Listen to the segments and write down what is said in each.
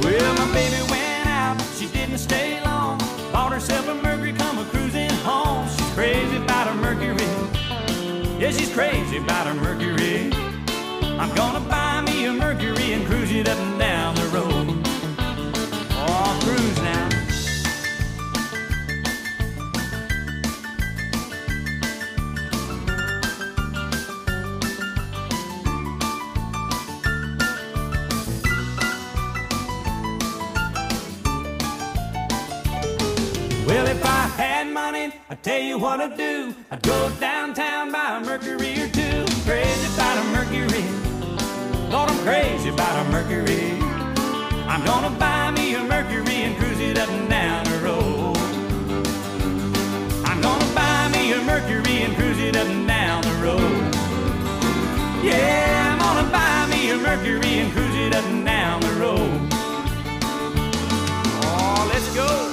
Well, my baby went out, she didn't stay long. Bought herself a Mercury, come a cruising home. She's crazy about her Mercury. Yeah, she's crazy about her Mercury. I'm gonna buy me a Mercury and cruise it up and down the road. Oh, cruise now. Well, if I had money, I'd tell you what I'd do. I'd go downtown, buy a Mercury or two. Crazy about a Mercury. Lord, I'm crazy about a Mercury. I'm gonna buy me a Mercury and cruise it up and down the road. I'm gonna buy me a Mercury and cruise it up and down the road. Yeah, I'm gonna buy me a Mercury and cruise it up and down the road. Oh, let's go.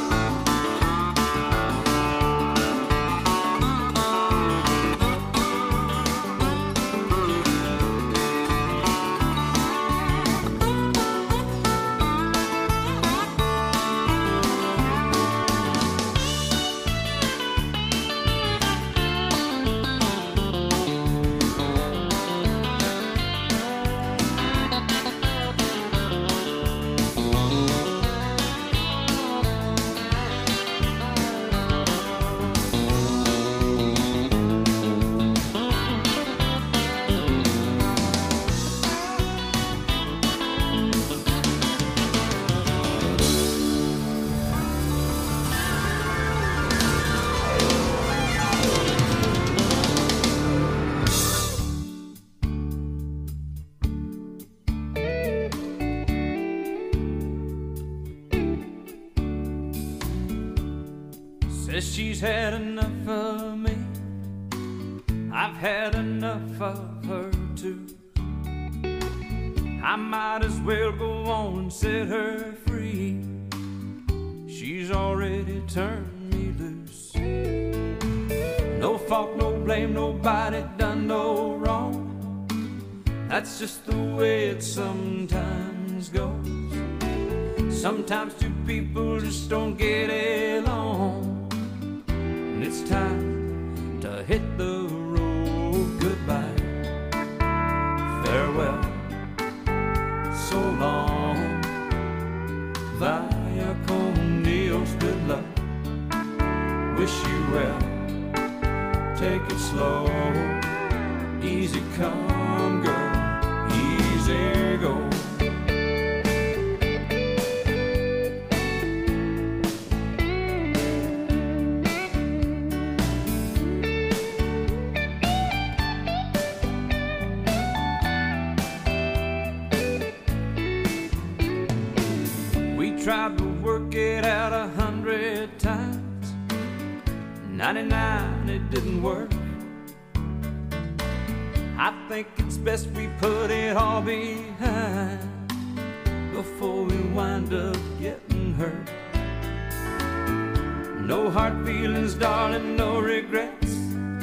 Says she's had enough of me. I've had enough of her too. I might as well go on and set her free. She's already turned me loose. No fault, no blame, nobody done no wrong. That's just the way it sometimes goes. Sometimes two people just don't get along. And it's time to hit the road. Goodbye, farewell, so long. Vaya con Dios, good luck. Wish you well. Take it slow. Easy come, girl. Easy go. Tried to work it out 100 times. 99, it didn't work. I think it's best we put it all behind before we wind up getting hurt. No hard feelings, darling, no regrets.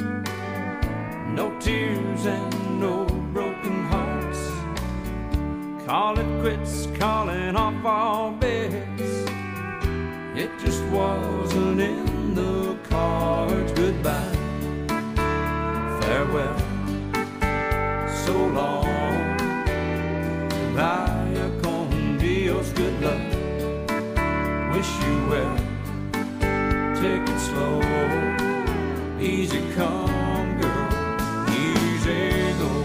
No tears and no broken hearts. Call it quits, calling off all bets. It just wasn't in the cards. Goodbye, farewell, so long. Vaya con Dios, good luck. Wish you well. Take it slow. Easy come, girl. Easy go.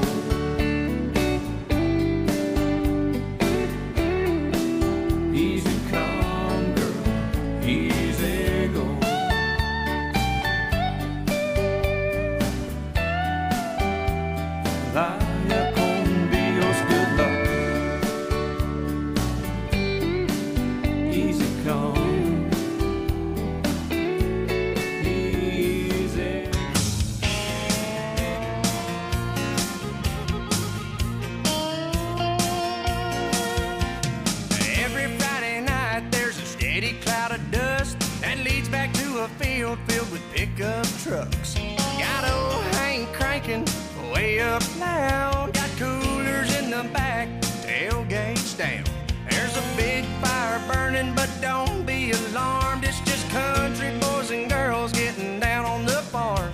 Vaya con Dios, good luck. Easy come, easy. Every Friday night there's a steady cloud of dust that leads back to a field filled with pickup trucks. Got old Hank cranking way up loud. Got coolers in the back, tailgates down. There's a big fire morning, but don't be alarmed. It's just country boys and girls getting down on the farm.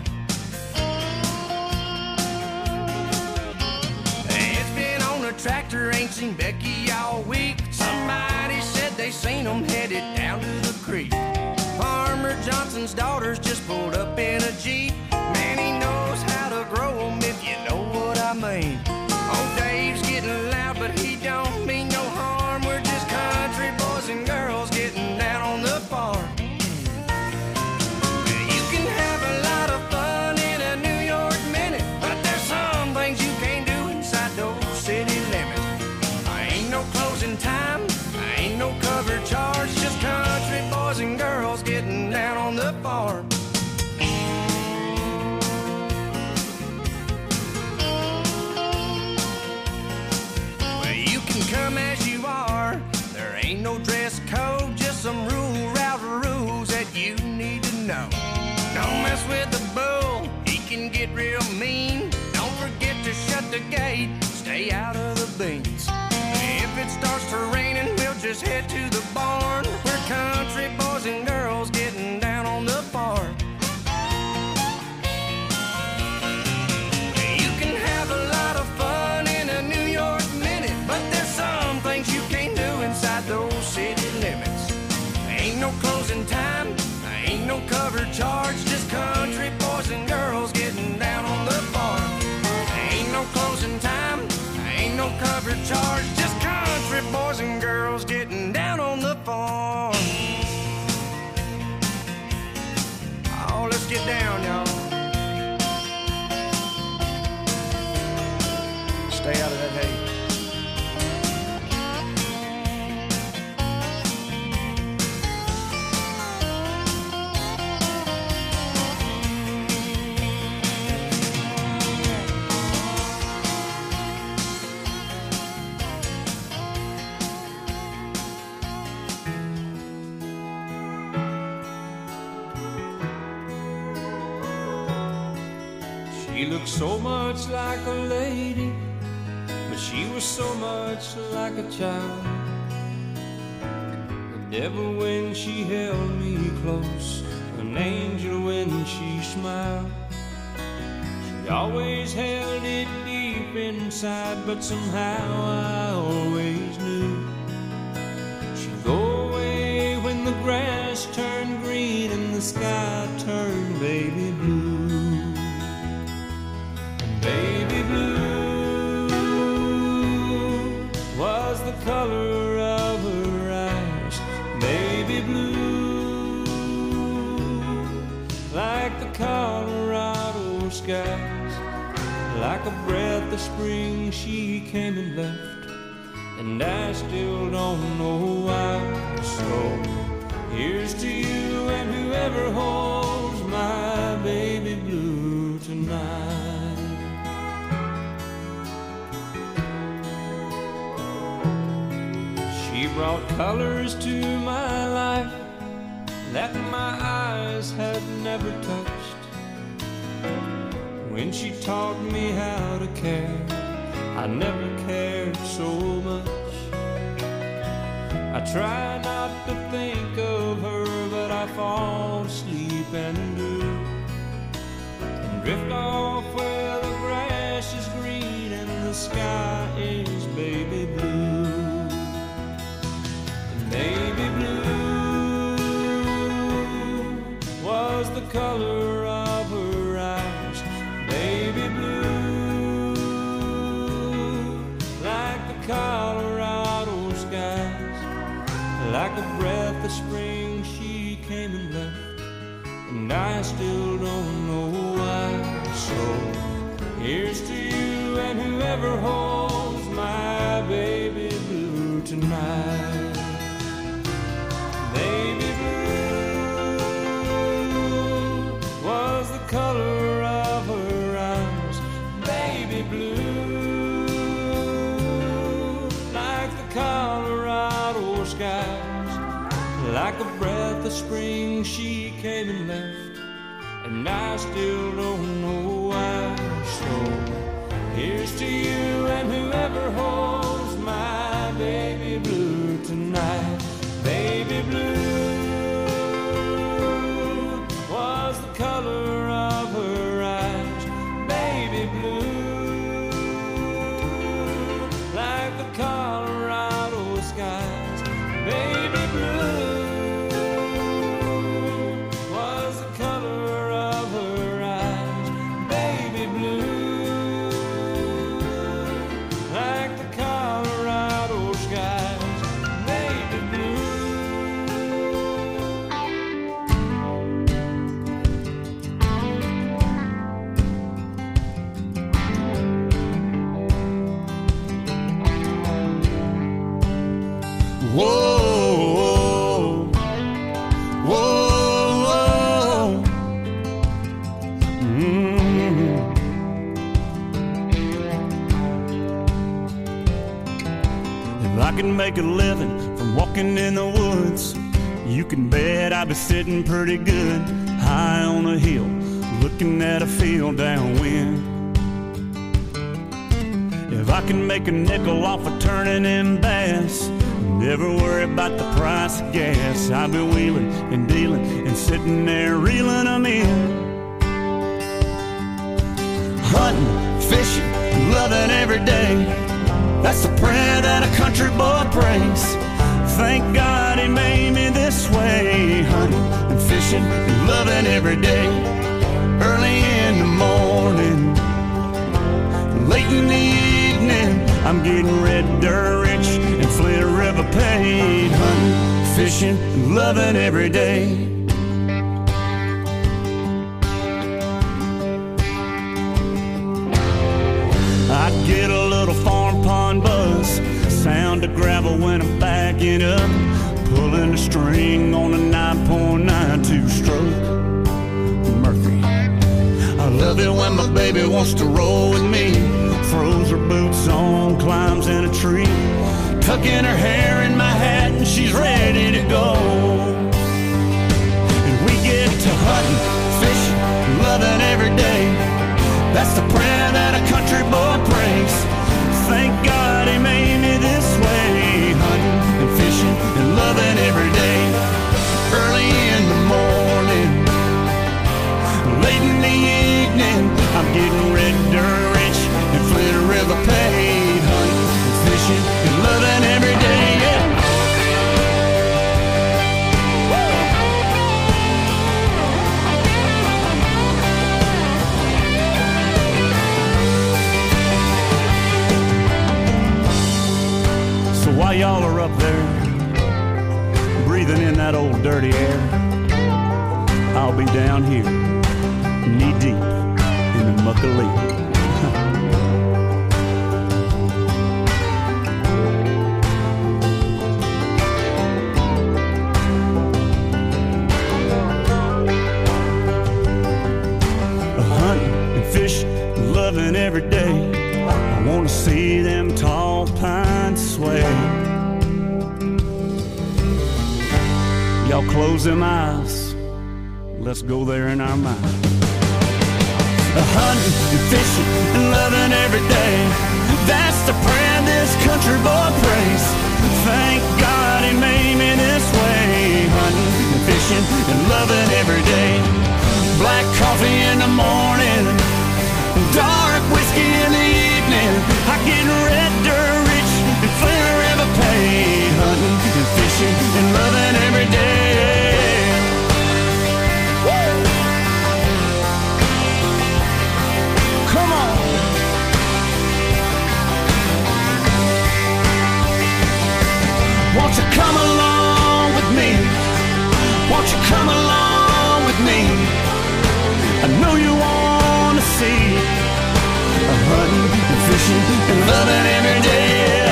It's been on a tractor, ain't seen Becky all week. Somebody said they seen them headed down to the creek. Farmer Johnson's daughters just pulled up in a Jeep. Man, he knows how to grow them, if you know what I mean. Oh, Dave's getting loud, but he don't mean no harm. We're just country boys and girls getting down on the farm. You can have a lot of fun in a New York minute, but there's some things you can't do inside those city limits. Ain't no closing time, ain't no cover charge, just country boys and girls getting down on the farm. Well, you can come as you are, there ain't no dress code, just some route rules that you need to know. Don't mess with the bull, he can get real mean. Don't forget to shut the gate, stay out of the beans. If it starts to raining, we'll just head to the barn. We're country boys and girls getting down on the farm. You can have a lot of fun in a New York minute, but there's some things you can't do inside those city limits. Ain't no closing time, ain't no cover charge, just country boys and girls getting down on the farm. Ain't no closing time, ain't no cover charge, just country boys and girls getting down on the farm. Oh, let's get down, y'all. Stay out of that hay. She looked so much like a lady, but she was so much like a child. The devil when she held me close, an angel when she smiled. She always held it deep inside, but somehow I always knew she'd go away when the grass turned green and the sky turned baby blue. Baby blue was the color of her eyes. Baby blue, like the Colorado skies. Like a breath of spring she came and left, and I still don't know why. So here's to you and whoever holds my baby blue tonight. She brought colors to my life that my eyes had never touched. When she taught me how to care, I never cared so much. I try not to think of her, but I fall asleep and do, and drift off where the grass is green and the sky is baby blue. Baby blue was the color of her eyes. Baby blue, like the Colorado skies. Like a breath of spring she came and left, and I still don't know why. So here's to you and whoever holds my baby blue tonight. Baby blue was the color of her eyes. Baby blue, like the Colorado skies. Like a breath of spring she came and left, and I still don't know why. So here's to you and whoever holds my baby blue tonight. Baby can make a living from walking in the woods, you can bet I'd be sitting pretty good high on a hill, looking at a field downwind. If I can make a nickel off of turning in bass, never worry about the price of gas, I'll be wheeling and dealing and sitting there reeling them in. Hunting, fishing, loving every day, that's the prayer that a country boy prays. Thank God he made me this way. Hunting and fishing and loving every day. Early in the morning, late in the evening, I'm getting red dirt rich and Flint River paid. Hunting, fishing, and loving every day. I get a little farm pond buzz, sound of gravel when I'm backing up, pulling the string on a 9.92 stroke Mercury. I love it when my baby wants to roll with me, throws her boots on, climbs in a tree, tucking her hair in my hat and she's ready to go. And we get to hunting, fishing, loving every day, that's the prayer that a country boy prays. Thank God he made me this way. Hunting and fishing and loving every day. Early in the morning, late in the evening, I'm getting red dirt rich and Flint River paid. Hunting and fishing and loving every day, yeah. While y'all are up there, breathing in that old dirty air, I'll be down here, knee deep in the muck of leaf. Hunting and fishing, loving every day, I want to see them tall pines sway. Y'all close them eyes, let's go there in our mind. Hunting and fishing and loving every day, that's the prayer this country boy prays. Thank God he made me this way. Hunting and fishing and loving every day. Black coffee in the morning, dark whiskey in the evening, I get red dirt rich and Flint River paid. Hunting and fishing and loving every day. Woo! Come on. Won't you come along with me? Won't you come along with me? I know you want to see hunting and fishing and loving every day.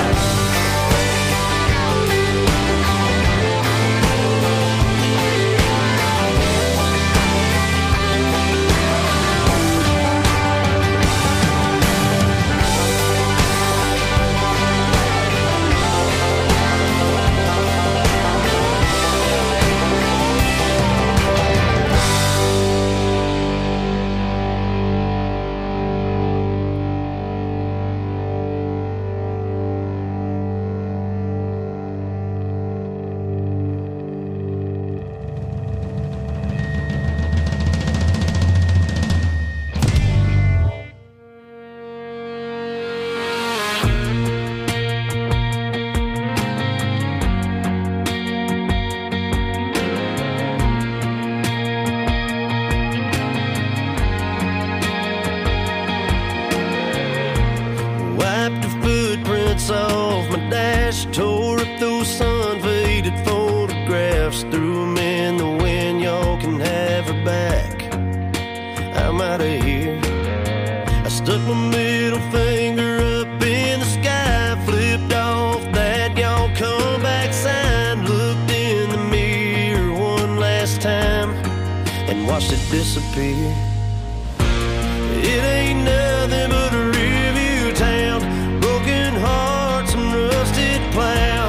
Off my dash, tore up those sun-faded photographs, threw them in the wind. Y'all can have her back. I'm out of here. I stuck my middle finger up in the sky, flipped off that y'all come back sign, looked in the mirror one last time and watched it disappear. It ain't nothing but a review town, broken hearts and rusted plows.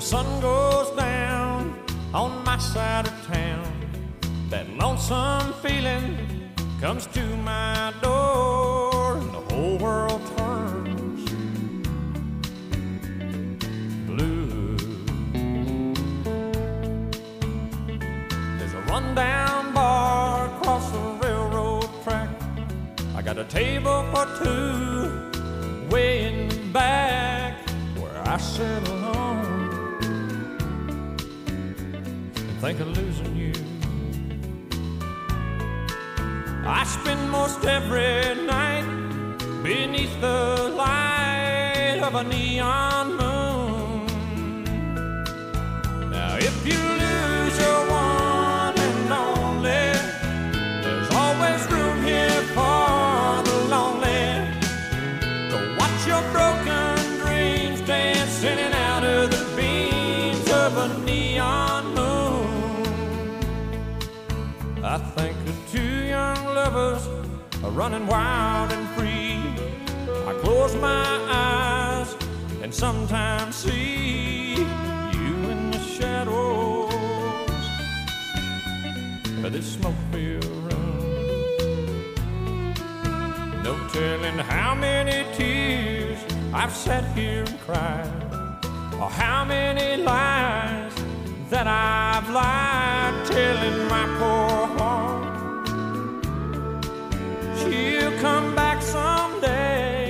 sun goes down on my side of town, that lonesome feeling comes to my door, and the whole world turns blue. There's a rundown bar across the railroad track. I got a table for two way in the back where I sit alone and think of losing you. I spend most every night beneath the light of a neon moon. Now if you lose your one and only, there's always room here for the lonely to watch your broken dreams dancing in and out of the beams of a neon moon. I think of two young lovers are running wild and free. I close my eyes and sometimes see you in the shadows of this smoke-filled room. No telling how many tears I've sat here and cried, or how many lies that I've lied, telling my poor heart she'll come back someday.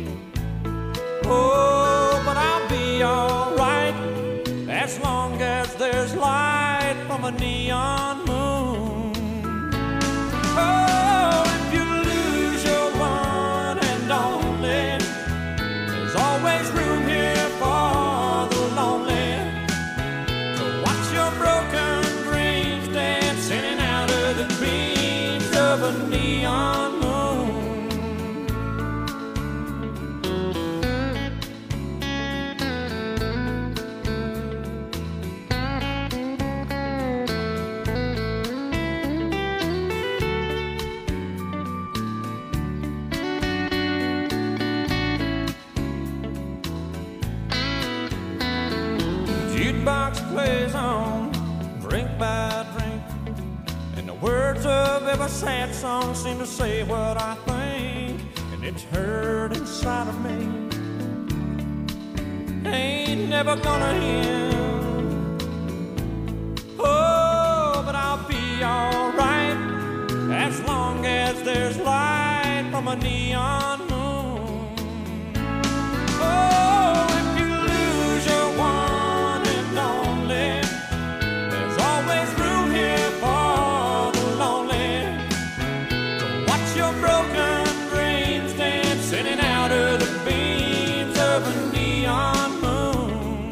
Oh, but I'll be alright as long as there's light from a neon moon. Oh, if you lose your one and only, there's always room here for the lonely to watch your broken dreams dance in and out of the beams of a neon moon. Jukebox plays on, drink by drink, and the words of every sad song seem to say what I think, and it's heard inside of me. Ain't never gonna end. Oh, but I'll be alright as long as there's light from a neon moon. Oh, if you lose your one and only, there's always room here for the lonely to watch your broken dreams dance in and out of the beams of a neon moon.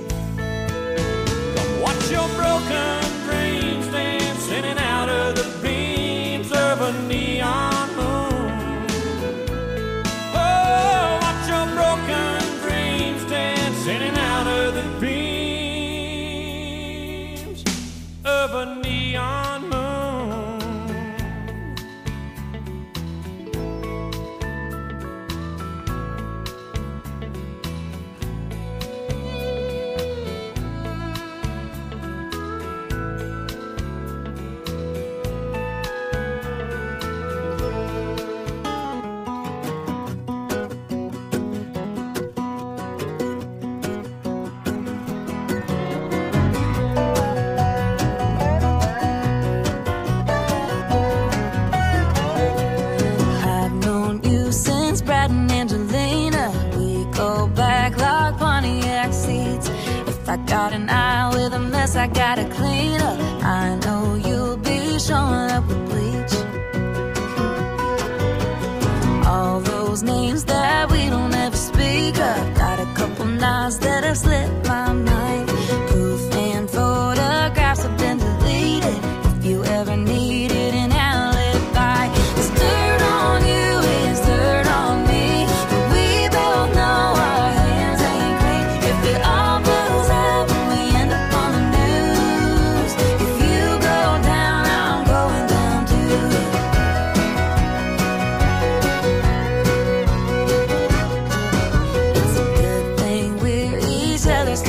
Come watch your broken dreams dance in and out of the beams of a neon moon. Oh, watch your broken dreams dance in and out of the beams of a neon moon. I've known you since Brad and Angelina. We go back like Pontiac seats. If I got an eye with a mess, I gotta clean up. I know you'll be showing up with bleach. All those names that we don't ever speak of. Got a couple knives that have slipped my mind. Proof and photographs have been deleted. If you ever needed an alibi, there's dirt on you, it's dirt on me. But we both know our hands ain't clean. If it all blows up and we end up on the news, if you go down, I'm going down too. It's a good thing we're each other's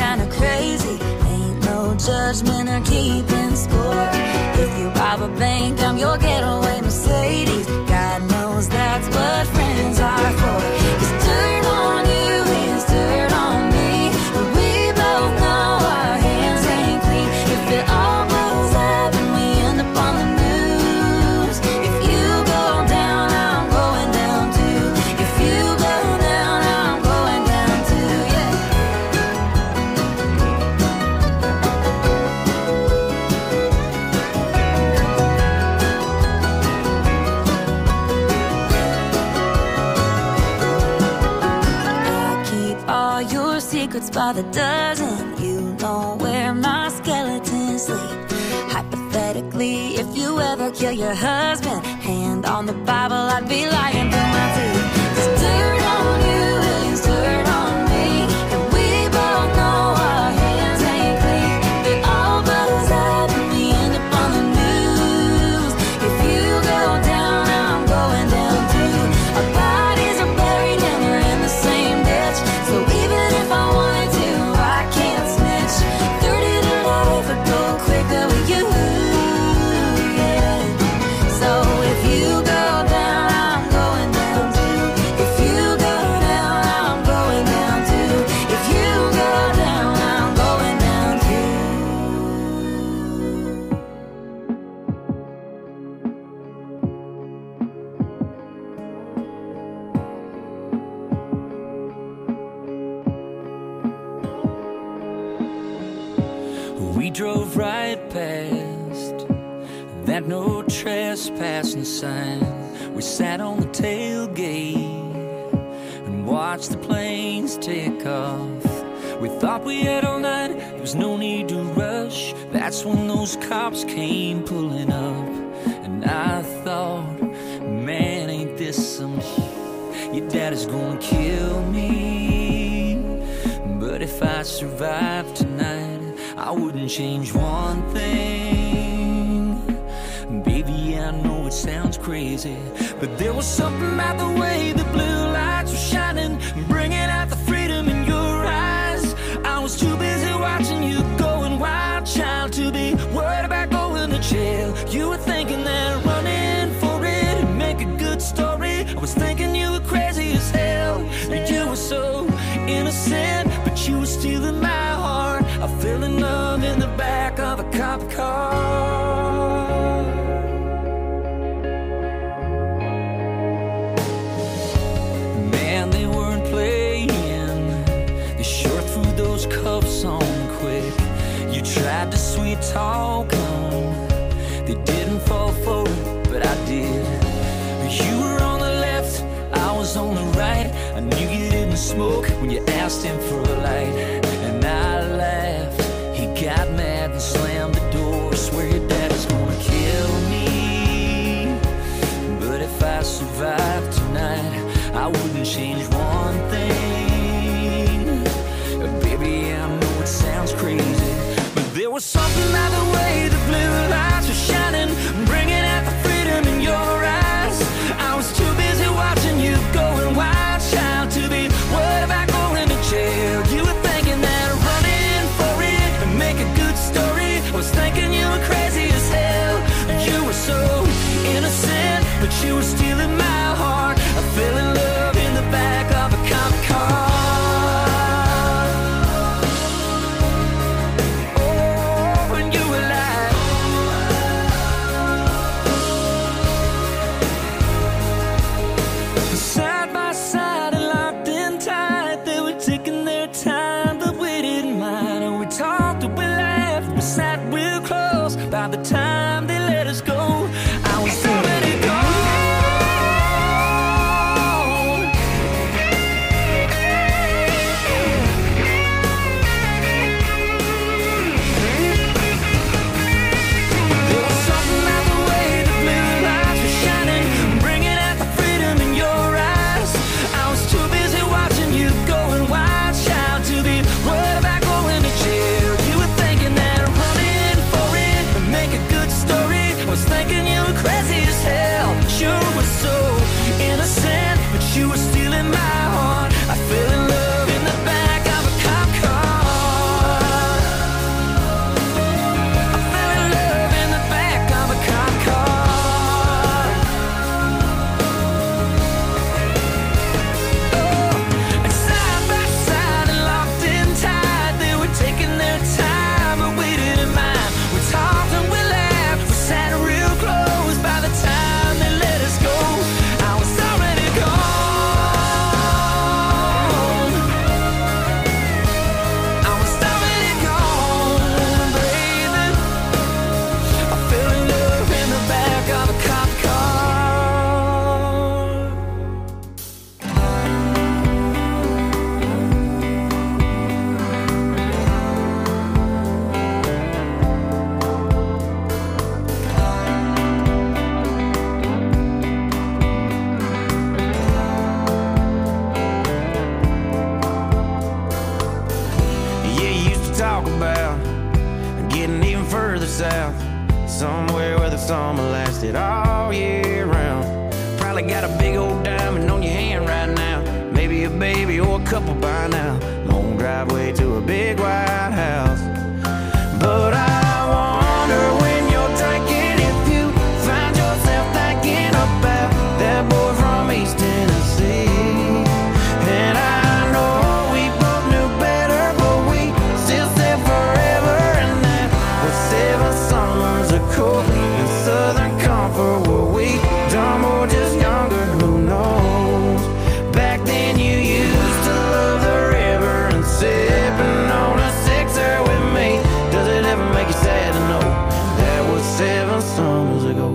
judgment or keeping score. If you rob a bank, I'm your getaway Mercedes. God knows that's what friends are for. 'Cause dirt on you is dirt on me, but we both know our hands ain't clean. If it all blows up and we end up on the news, if you go down, I'm going down too. If you go down, I'm going down too, yeah. All your secrets by the dozen. You know where my skeletons sleep. Hypothetically, if you ever kill your husband, hand on the Bible, I'd be lying through my teeth. 'Cause dirt on you is dirt on me, and we both know our hands ain't clean. It all blows up and we end up on the news. If you go down, I'm going down too. Our bodies are buried and we're in the same ditch. So even if I wanted to, I can't snitch. 30 to life would go quicker with you, yeah. So if you go down, I'm going down too. If you go down, I'm going down too. If you go down, I'm going down too. We drove right past that no trespassing sign. We sat on the tailgate and watched the planes take off. We thought we had all night, there was no need to rush. That's when those cops came pulling up. And I thought, man, ain't this some shit? Your dad is gonna kill me. But if I survive tonight, I wouldn't change one thing. Baby, I know it sounds crazy, but there was something about the way the blue lights were shining, bringing out the freedom in your eyes. I was too busy watching you going wild, child, to be worried about going to jail. You were thinking that running for it would make a good story. I was thinking you were crazy as hell. You were so innocent, but you were stealing my heart. I fell in love in the back of a cop car. Man, they weren't playing. They sure threw those cuffs on quick. You tried to sweet talk them. They didn't fall for it, but I did. You were on the left, I was on the right. I knew you didn't smoke when you asked him for a light. And I laughed, he got mad and slammed the door. Swear your dad is gonna kill me. But if I survive tonight, I wouldn't change one thing. Baby, I know it sounds crazy, but there was something about the way the blue lights were shining, bringing out the freedom in your eyes. I was too busy watching you going wild, child, to be worried about going to jail. You were thinking that running for it would make a good story. I was thinking you were crazy as hell. You were so innocent, but you were stealing my heart. I fell in love in the back of a cop car. Oh, and you were like, side by side and locked in tight. They were taking their time, but we didn't mind. And we talked and we laughed, we sat real close. By the time they let us go, I was already gone. There was something about the way the blue lights were shining, bringing out the freedom in your eyes. I was too busy watching you going wild, child, to be worried about going to jail. You were thinking that running for it would make a good story. south, somewhere where the summer lasted all year round. Probably got a big old diamond on your hand right now, maybe a baby or a couple by now. Long driveway to a big white house. But I wonder when you're drinking if you find yourself thinking about that boy from East Tennessee. And I know we both knew better, but we still said forever. And that was 7 summers ago in Southern Comfort. Were we dumb or just younger? Who knows? Back then you used to love the river and sipping on a sixer with me. Does it ever make you sad to know that was 7 summers ago?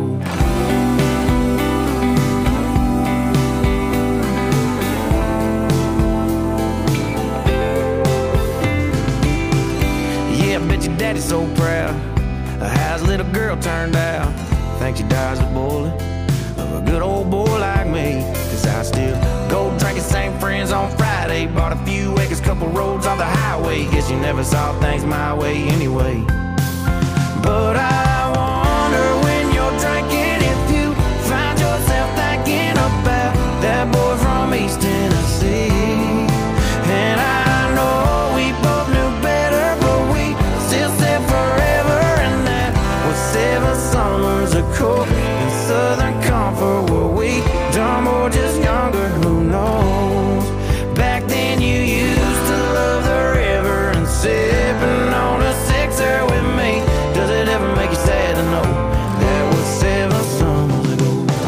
Yeah, I bet your daddy's so proud of how his little girl turned out. Think she dies a bullet of a good old boy like me. Cause I still go drinking, same friends on Friday. Bought a few acres, couple roads off the highway. Guess you never saw things my way anyway. But I wonder when you're drinking if you find yourself thinking about that boy from East Tennessee. And I know we both knew better, but we still said forever. And that was 7 summers ago in Southern Comfort. Were we dumb or just younger? Who knows? Back then you used to love the river and sipping on a sixer with me. Does it ever make you sad to know that was 7 summers ago?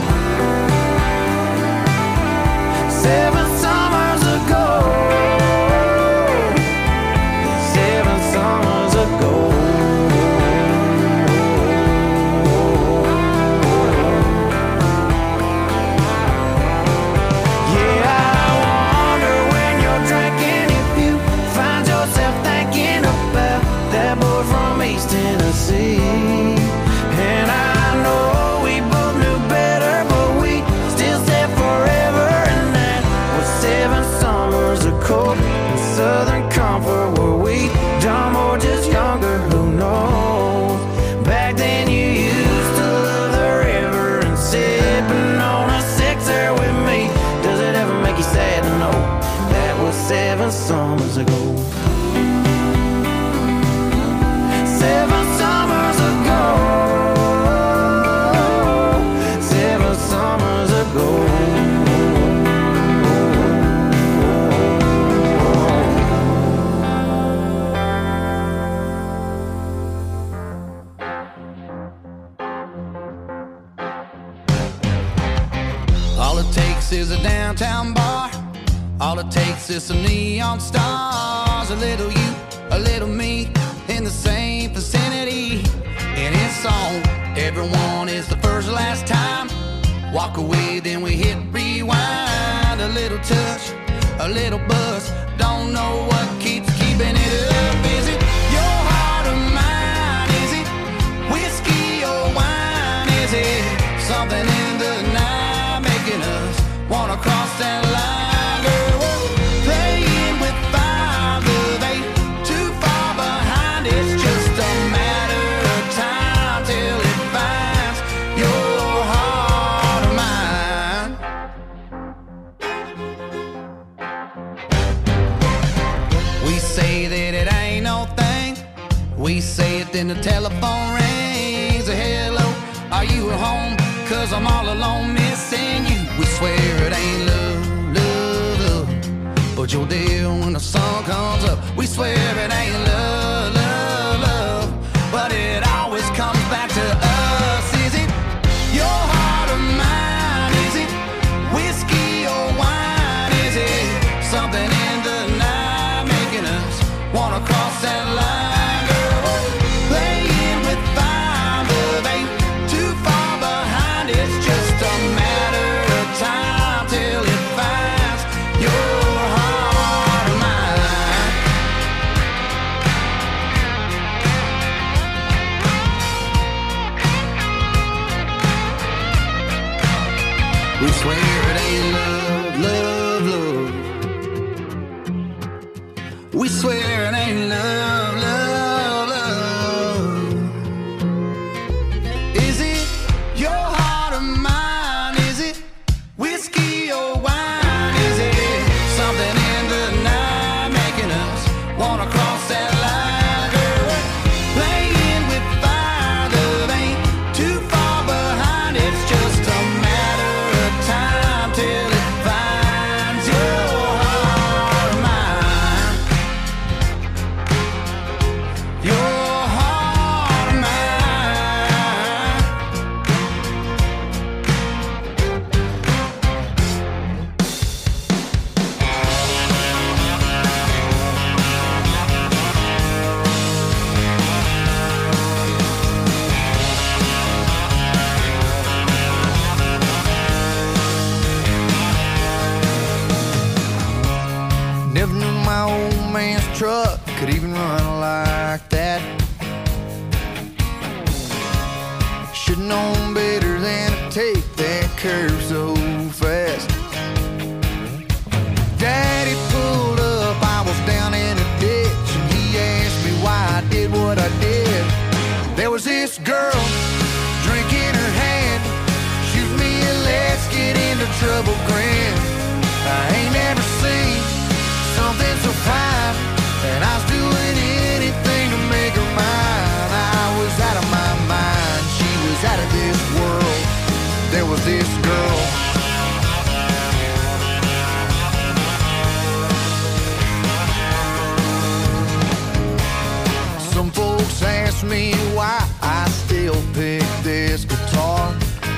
7 summers ago. 7 summers ago. Yeah, I wonder when you're drinking if you find yourself thinking about that boy from East Tennessee. And I know we both knew better, but we still said forever. And that was 7 summers ago in Southern Comfort. Were we dumb or just younger? Who knows? Back then you used to love the river and sipping on a sixer with me. Does it ever make you sad to know that was 7 summers ago? 7 summers ago. 7 summers ago. All it takes is a downtown bar. All it takes is some neon stars. A little you, a little me, in the same vicinity. And it's on. Everyone is the first last time. Walk away, then we hit rewind. A little touch, a little buzz. Don't know what keeps keeping it up. Is it your heart or mine? Is it whiskey or wine? Is it something in the night making us wanna cross that line? Girl, we're playing with 5 of 8, too far behind. It's just a matter of time till it finds your heart or mine. We say that it ain't no thing. We say it, then the telephone rings. Hello, are you at home? Cause I'm all alone missing you. We swear it ain't love, love, love, but you're there when the sun comes up. We swear it ain't love, love, love, but it always comes back to us. Is it your heart or mine? Is it whiskey or wine? Is it something in the night making us wanna cross that line? Girl, we're playing with 5 of 8, too far behind. It's just a matter of time till it finds your heart or mine. We swear it ain't love, love, love. We swear it ain't love, love, love. There was this girl, drink in her hand, shoot me a let's get into trouble grin. I ain't never seen something so fine, and I was doing anything to make her mine. I was out of my mind, she was out of this world. There was this girl. Some folks ask me why I still pick this guitar.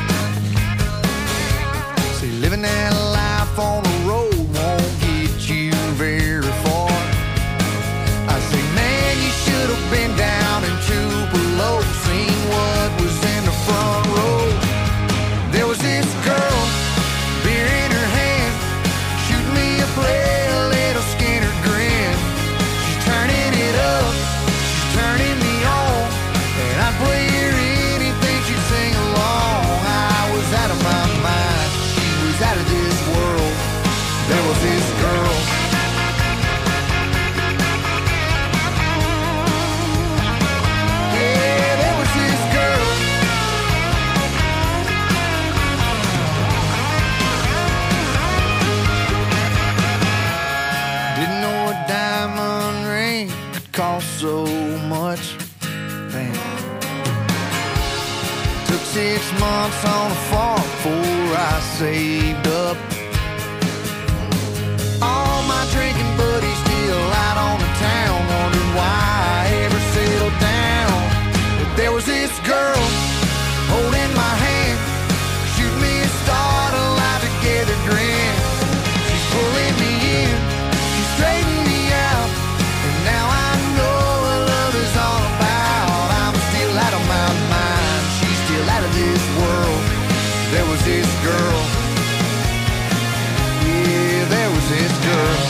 See, living that life on the road won't get you very far. I say, man, you should have been down in Tupelo, seen what was in the front row. There was this girl, beer in her hand, shooting me a play, a little Skinner grin. She's turning it up, she's turning me on, and I'd play her anything she'd sing along. I was out of my mind, she was out of this world. There was this girl. Yeah, there was this girl. Didn't know a diamond ring could cost so much. Man. Took 6 months on a farm before I saved up. All my drinking buddies still out on the town, wondering why I ever settled down. But there was this girl holding my hand, shooting me a start, a life together grin. She's pulling me in, she's straightening me out, and now I know what love is all about. I'm still out of my mind, she's still out of this world. There was this girl. Yeah, there was this girl.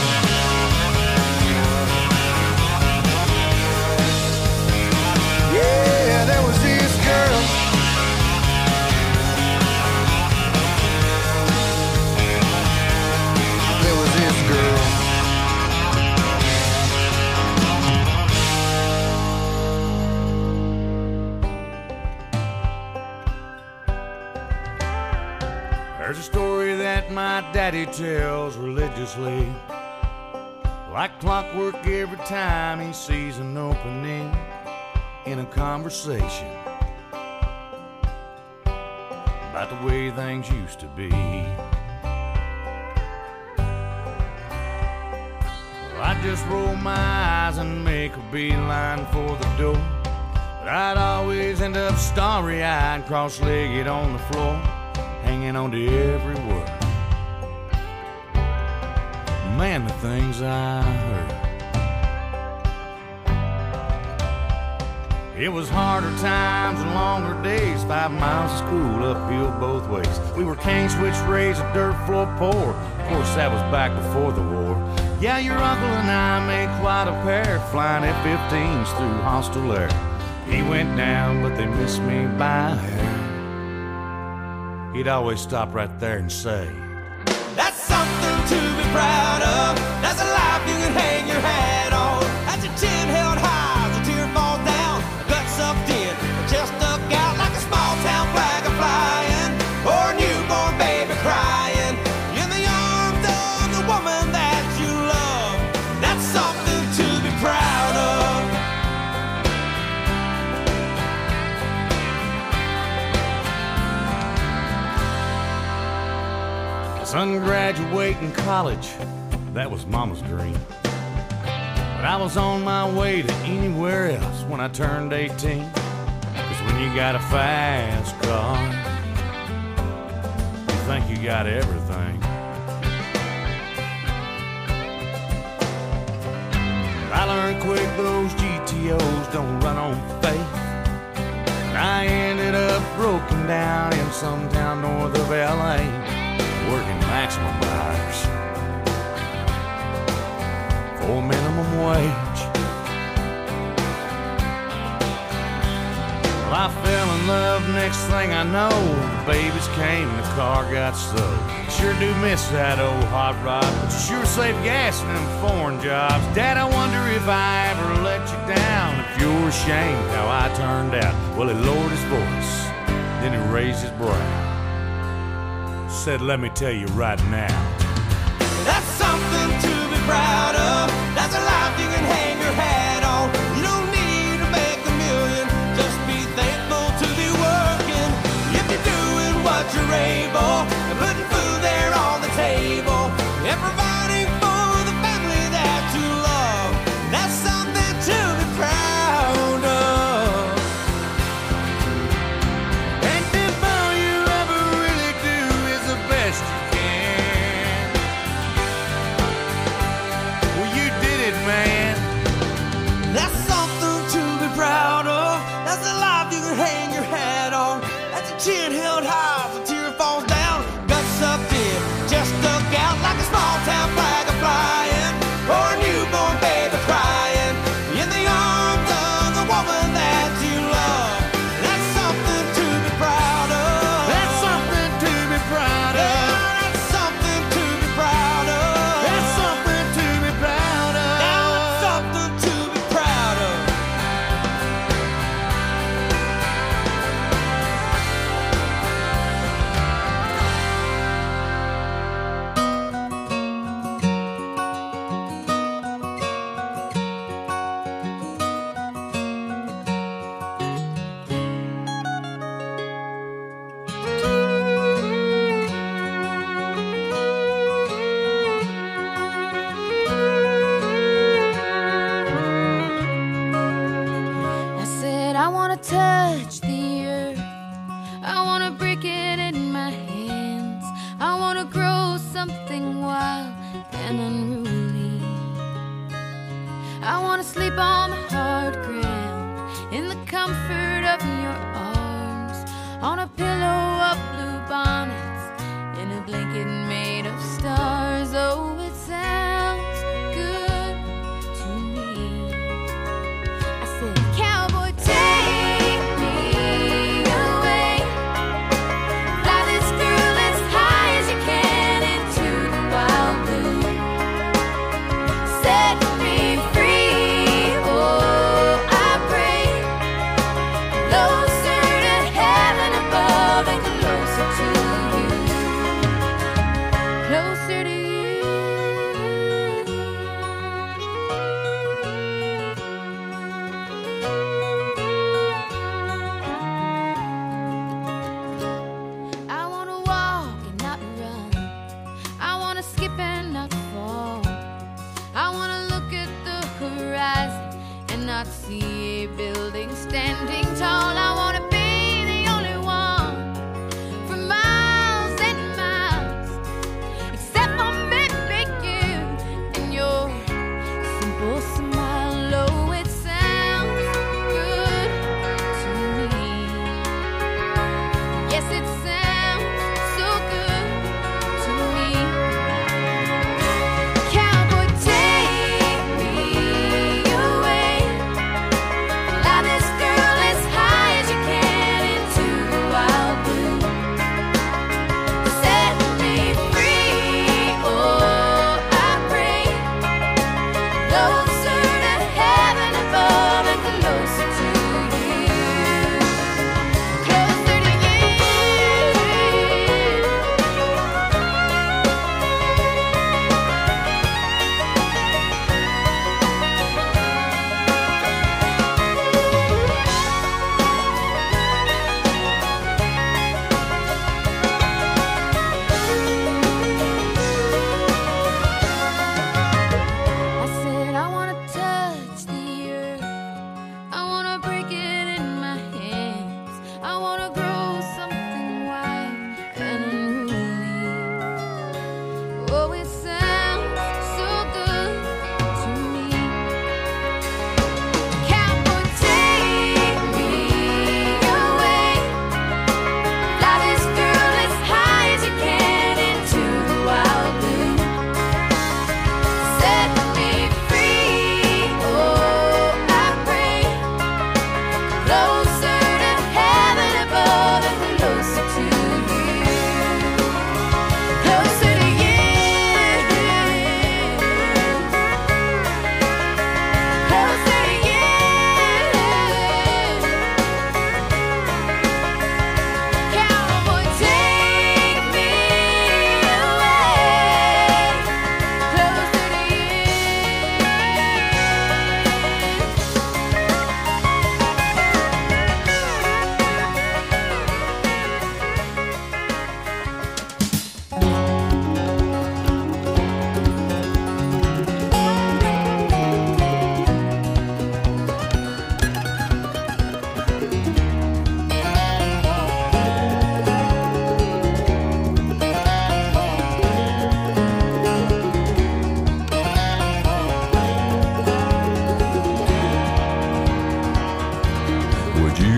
Yeah, there was this girl. There was this girl. There's a story that my daddy tells religiously, like clockwork every time he sees an opening in a conversation about the way things used to be. Well, I'd just roll my eyes and make a beeline for the door, but I'd always end up starry-eyed, cross-legged on the floor, hanging on to every word. Man, the things I heard. It was harder times and longer days, 5 miles of school uphill both ways. We were cane switch raised, a dirt floor poor. Of course, that was back before the war. Yeah, your uncle and I made quite a pair, flying F-15s through hostile air. He went down, but they missed me by a hair. He'd always stop right there and say, That's something to be proud of. That's a life you can hang your hat on. That's your chin held high as a tear falls down. A gut sucked in, a chest stuck out like a small town flag a flying, or a newborn baby crying in the arms of the woman that you love. That's something to be proud of. son graduating college, that was mama's dream. But I was on my way to anywhere else when I turned 18. 'Cause when you got a fast car, you think you got everything. But I learned quick those GTOs don't run on faith. And I ended up broken down in some town north of LA, working maximum hours for minimum wage. Well, I fell in love, next thing I know, the babies came and the car got sold. Sure do miss that old hot rod, but you sure save gas in them foreign jobs. Dad, I wonder if I ever let you down, if you're ashamed how I turned out. Well, he lowered his voice, then he raised his brow. Said, let me tell you right now. That's something to be proud of. That's a life you can hang your hat on. You don't need to make a million. Just be thankful to be working. If you're doing what you're able, and putting food there on the table, and providing for the family that you love. That's something to be proud of. And if all you ever really do is the best you can, well, you did it, man. That's something to be proud of. That's a life you can hang your hat on. That's a chin held high as a tear falls down. Guts up deep, just stuck out like a small town flag a flying, or a newborn baby crying in the arms of the woman that you love. That's something to be proud of. That's something to be proud of. That's something to be proud of. That's something to be proud of. Now it's something to be proud of. I said I wanna touch the earth, I wanna break it in my hands, I wanna grow something wild and unruly. I wanna sleep on the hard ground in the comfort of your arms, on a pillow of blue bonnets, in a blanket made of stars. Oh, it sounds good to me. I said, cowboy, take me away. Fly this girl as high as you can into the wild blue. Set me free, oh, I pray. Closer to heaven above and closer to you. Closer to you. I wanna walk and not run. I wanna skip and not fall. I wanna look at the horizon and not see a building standing tall. I wanna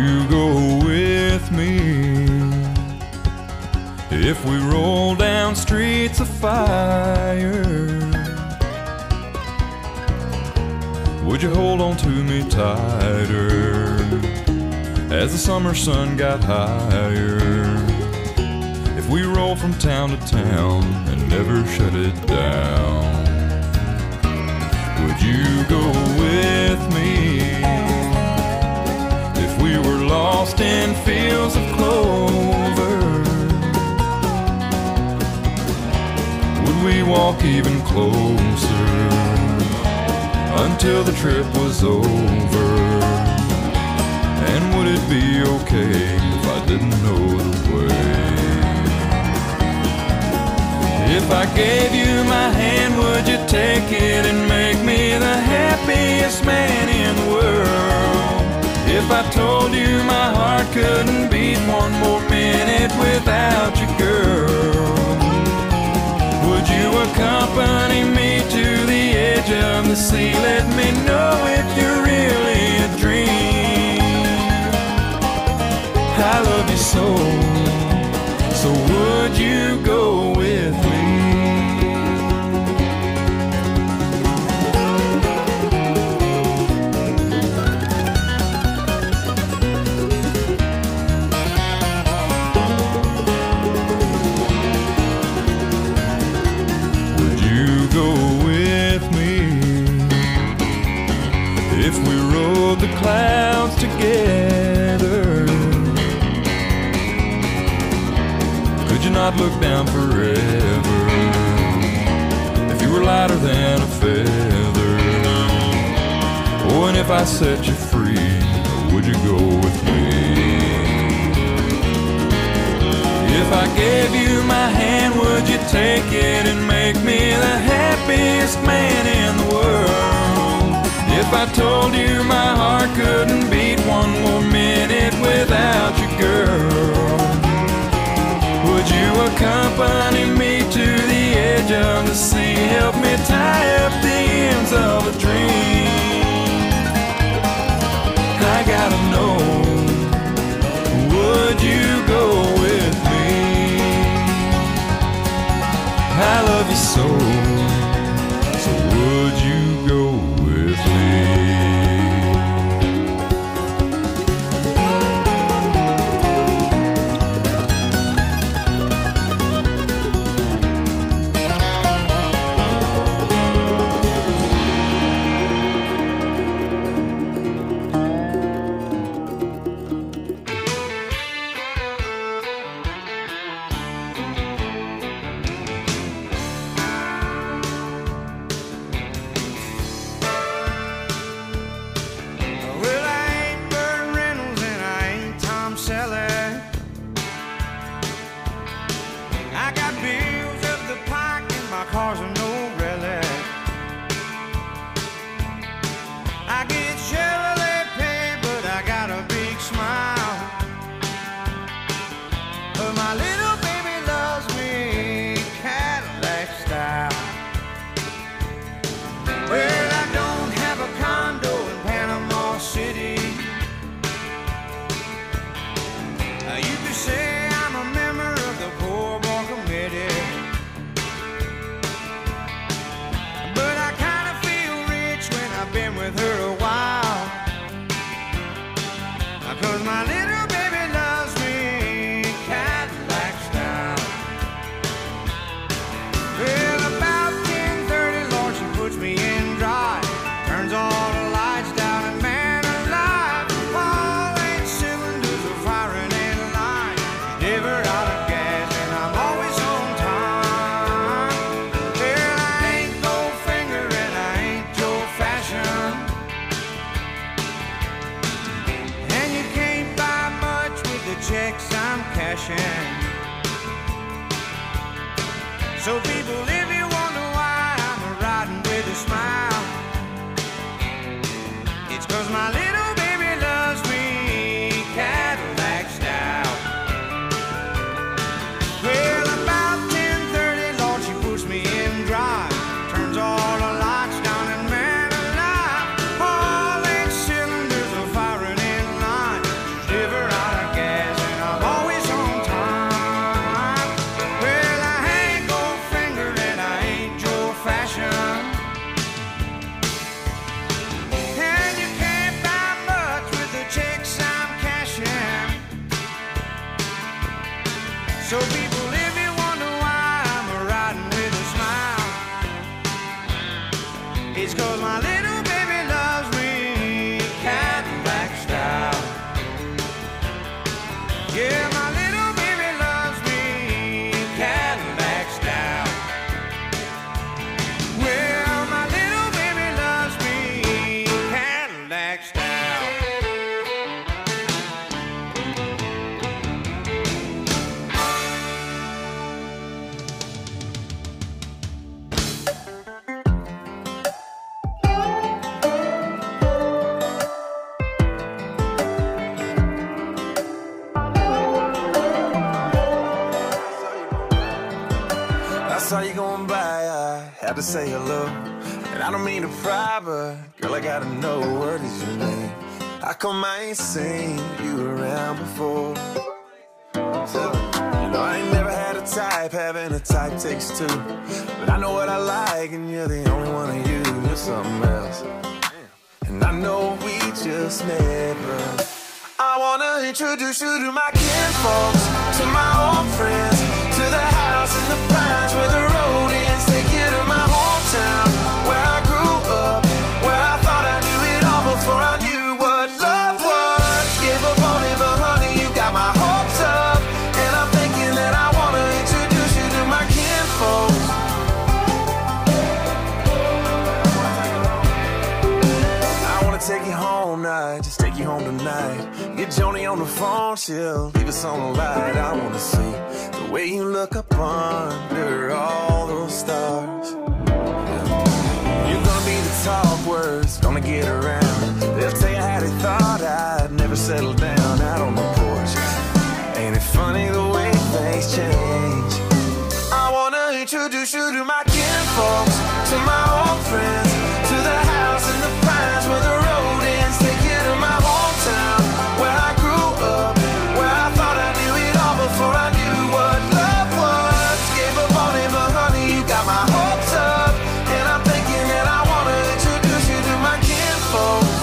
you go with me if we roll down streets of fire? Would you hold on to me tighter as the summer sun got higher? If we roll from town to town and never shut it down, would you go with me if we were lost in fields of clover? Would we walk even closer until the trip was over? And would it be okay if I didn't know the way? If I gave you my hand, would you take it and make me the happiest man in the world? If I told you my heart couldn't beat one more minute without you, girl, would you accompany me to the edge of the sea? Let me know if you're really a dream. I love you so, so would you go with me? Would you go with me if we rode the clouds together? Could you not look down forever if you were lighter than a feather? Oh, and if I set you free, would you go with me? If I gave you my hand, would you take it and make me the happiest man in the world? If I told you my heart couldn't beat one more minute without you, girl, would you accompany me to the edge of the sea? Help me tie up the ends of a dream. I gotta know, would you go with me? I love you so, so would you go with me? Well, I ain't Burt Reynolds and I ain't Tom Selleck. I got bills up the pike and my car's a no relic. I get Chevrolet pay, but I got a big smile. But my little baby loves me Cadillac style. Well, I don't have a condo in Panama City. You could say I'm a member of the Poor Boy Committee. But I kinda feel rich when I've been with her a while. 'Cause my little baby loves me Cadillac style. Well, about 10:30, Lord, she puts me in drive, turns all the lights down, and man alive, all 8 cylinders are firing in line. Never out of gas, and I'm always on time. Well, I ain't Goldfinger and I ain't Joe Fashion, and you can't buy much with the checks I'm cashing. So people, if you wonder why I'm riding with a smile, it's 'cause my little baby loves me Cadillac style. Well, about 10:30, Lord, she puts me in drive, turns all the lights down, and man alive, all 8 cylinders are firing in line. She's So people, if you wonder why I'm riding with a smile, it's 'cause my little baby loves me Cadillac style. Yeah, my little baby loves me Cadillac style. Well, my little baby loves me Cadillac style. I saw you going by, I had to say hello. And I don't mean to pry, but girl, I gotta know, what is your name? How come I ain't seen you around before? So, you know, I ain't never had a type, having a type takes two. But I know what I like, and you're the only one of you. You're something else. And I know we just met, but I wanna introduce you to my kinfolks, to my old friends, to the house in the pines where the road ends. Take you to my hometown, where I grew up, where I thought I knew it all before I knew what love was. Gave up on it, but honey, you got my hopes up. And I'm thinking that I wanna introduce you to my kinfolks. I wanna take you home night, just take you home tonight. Get Joni on the phone, she'll leave us on the light. I wanna see the way you look up under all those stars. You're gonna be the talk words, gonna get around. They'll tell you how they thought I'd never settle down out on the porch. Ain't it funny the way things change? I wanna introduce you to my kinfolks, to my old friends, to the house in the pines where the road ends. Take you to my hometown, where I grew up, where I thought I knew it all before I knew what love was. Gave up on it, but honey, you got my hopes up. And I'm thinking that I wanna introduce you to my kinfolks.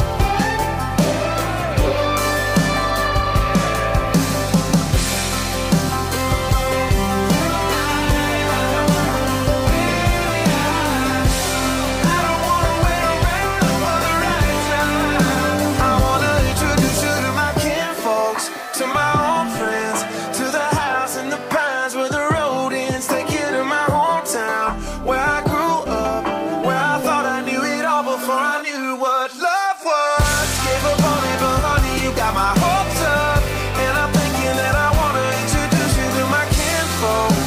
I don't wanna wait around for the right time. I wanna introduce you to my kinfolks, to my old friends, to the house in the pines where the road ends. Take you to my hometown, where I grew up, where I thought I knew it all before I knew what love was. Gave up on it, but honey, you got my hopes up. And I'm thinking that I wanna introduce you to my kinfolks.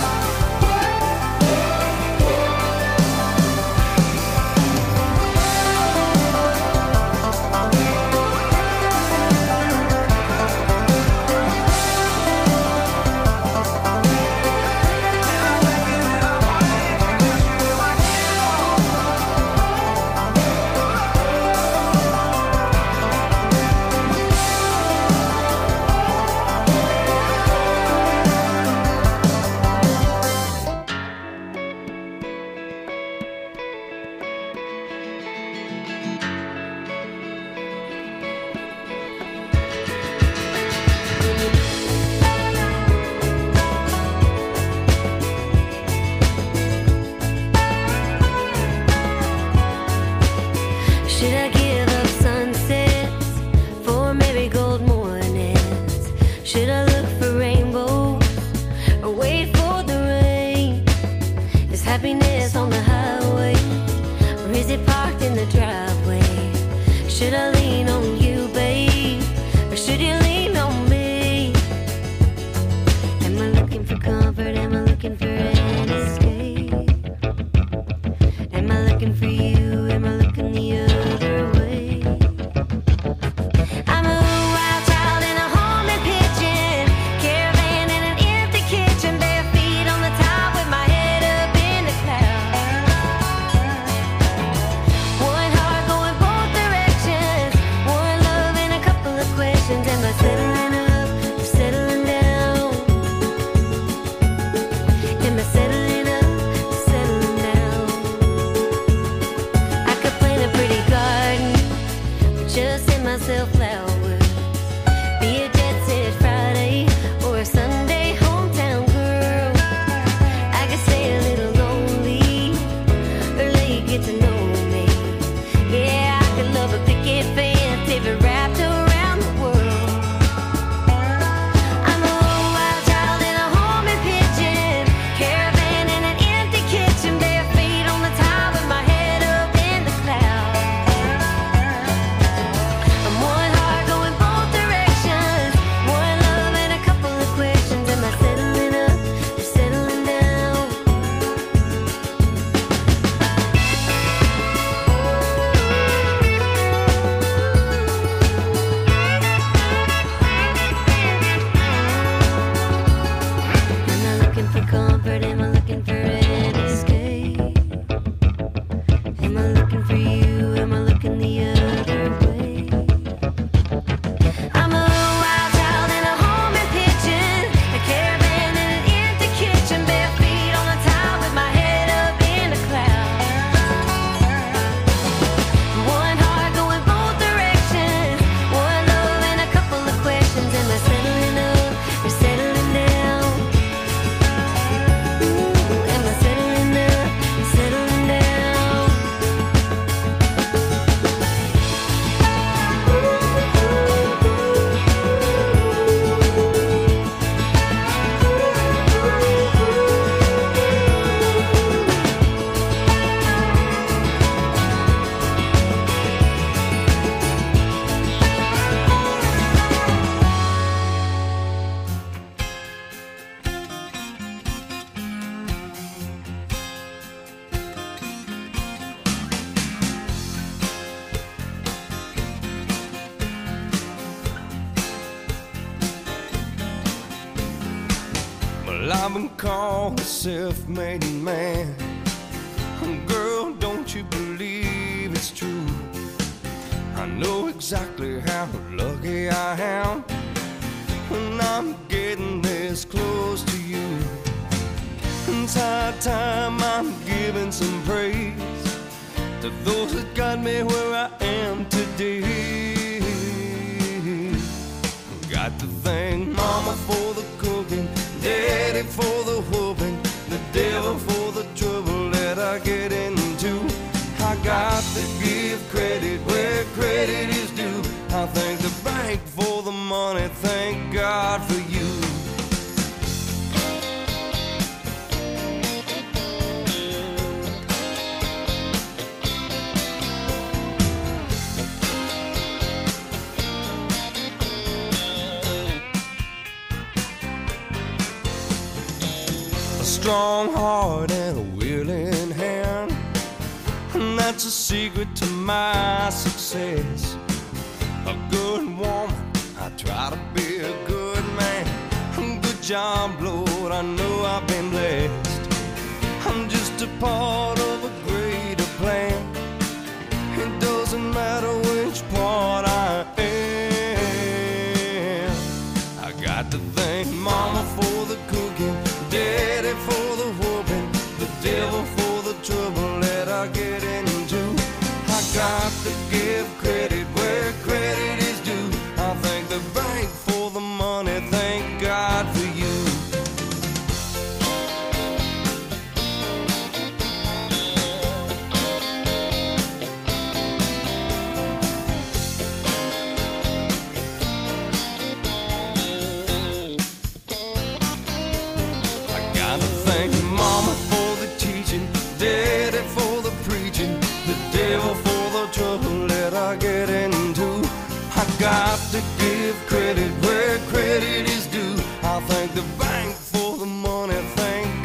Should I give up sunsets for marigold mornings? Should I look for rainbows or wait for the rain? Is happiness on the highway or is it parked in the driveway? Should I lean on you, babe, or should you lean on me? Am I looking for comfort? Am I looking for an escape? Am I looking for you? Am I looking the other way? I'm a wild child in a haunted pigeon, caravan in an empty kitchen, bare feet on the top with my head up in the clouds. One heart Well, I've been called a self-made man. Girl, don't you believe it's true? I know exactly how lucky I am when I'm getting this close to you. It's high time I'm giving some praise to those that got me where I am today. Got to thank Mama for the cooking, Daddy for the whooping, the devil for the trouble that I get into. I got to give credit where credit is due. I thank the bank for the money, thank God for you. A strong heart and a willing hand, and that's a secret to my success. A good woman, I try to be a good man. Good job, Lord, I know I've been blessed. I'm just a part of a greater plan. It doesn't matter which part I am. I got to thank Mama for the cooking, Daddy for the whooping, the devil for the trouble that I get into. I got to give credit where credit is due. I thank the bank for the money, thank God for you. I gotta thank Mama for the teaching, Daddy for the preaching, the devil for the trouble that I get into. I got to give credit where credit is due. I thank the